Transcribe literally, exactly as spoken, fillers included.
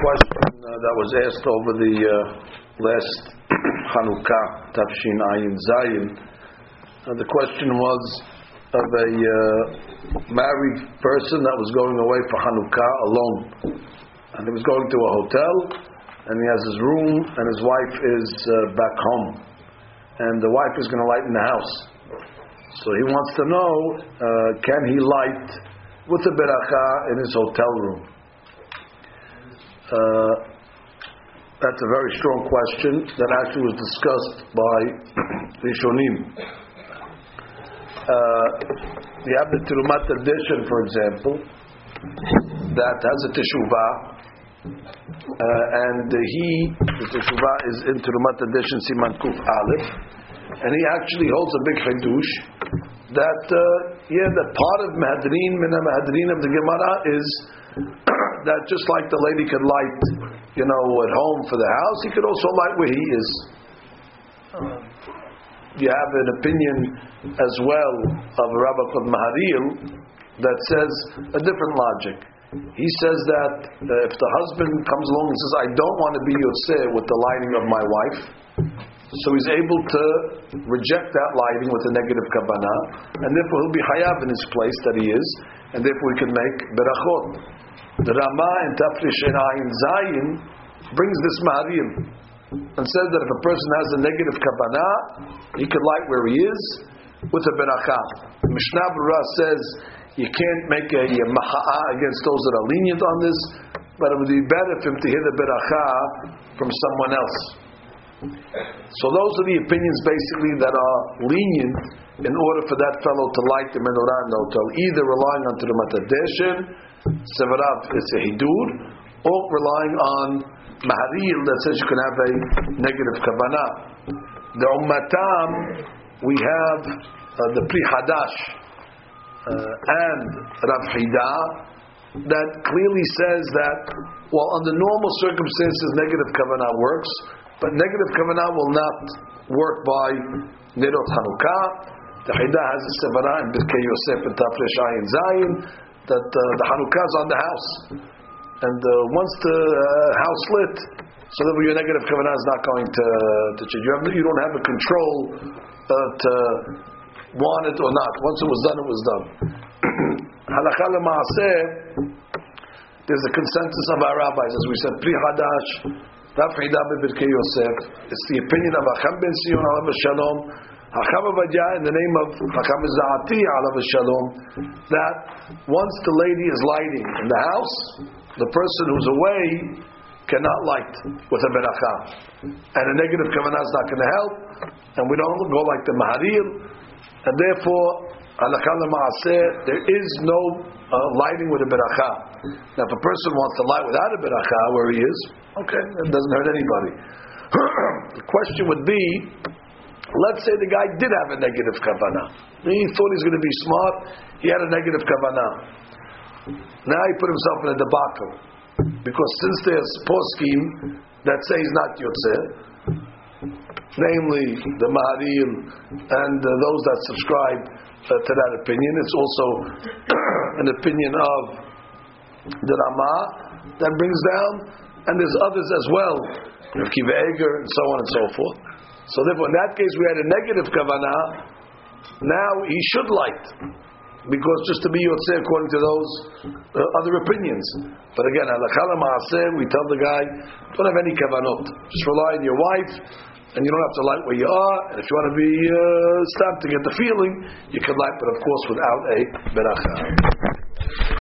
question uh, that was asked over the uh, last Hanukkah, Tafshin Ayin Zayin. Uh, the question was of a uh, married person that was going away for Hanukkah alone. And he was going to a hotel, and he has his room, and his wife is uh, back home. And the wife is going to light in the house. So he wants to know, uh, can he light with the beracha in his hotel room? Uh, that's a very strong question that actually was discussed by Rishonim. Uh, we have the Terumat edition, for example, that has a teshuvah, uh, and he, the teshuvah is in Terumat edition Siman Kuf Aleph, and he actually holds a big chidush that uh, yeah, that part of Mehadrin, Mina Mehadrin of the Gemara is that just like the lady could light, you know, at home for the house, he could also light where he is. You have an opinion as well of Rabbi called Maharil that says a different logic. He says that uh, if the husband comes along and says, I don't want to be yotzeh with the lighting of my wife, so he's able to reject that lighting with a negative kavanah, and therefore he'll be hayav in his place that he is, and therefore he can make berachot. The Rama in Tafrish Ayin Zayin brings this Maharil and says that if a person has a negative kavanah, he can light where he is with a beracha. Mishnah Berurah says you can't make a, a maha'ah against those that are lenient on this, but it would be better for him to hear the beracha from someone else. So those are the opinions basically that are lenient in order for that fellow to light the menorah in the hotel, either relying on Terumat Hadeshen, Sevarav is a hidur, or relying on Maharil that says you can have a negative kavanah. The Ummatam, we have uh, the Pri Hadash uh, and Rav Hida that clearly says that while under normal circumstances negative kavanah works, but negative kavanah will not work by Nerot Hanukkah. The Hida has a Sevara in Birkei Yosef and Tafresh Ayin Zayin that uh, the Hanukkah is on the house, and uh, once the uh, house lit, so that your negative kavanah is not going to to change. You, have, you don't have the control uh, to want it or not. Once it was done, it was done. Halakha l'maaseh, there's a consensus of our rabbis, as we said, Pri Hadash, Rav Hida b'Birkei Yosef. It's the opinion of Hacham ben Sion alav shalom, Hacham Avadia in the name of Hacham Za'ati alav shalom, that once the lady is lighting in the house, the person who's away cannot light with a beracha, and a negative kavanah is not going to help, and we don't go like the Maharil, and therefore halakha l'maaseh there is no uh, lighting with a beracha. Now, if a person wants to light without a beracha where he is, okay, that doesn't hurt anybody. The question would be, let's say the guy did have a negative kavanah. He thought he's going to be smart. He had a negative kavanah. Now he put himself in a debacle, because since there's poskim that say he's not yotzeh, namely the Maharil and uh, those that subscribe uh, to that opinion, it's also an opinion of the Rama that brings down, and there's others as well, Rav Kiva Eger and so on and so forth. So therefore, in that case, we had a negative kavanah. Now he should light, because just to be yotzeh according to those uh, other opinions. But again, halakha l'maaseh, we tell the guy, don't have any kavanot. Just rely on your wife, and you don't have to light where you are. And if you want to be uh, stopped to get the feeling, you can light, but of course without a beracha.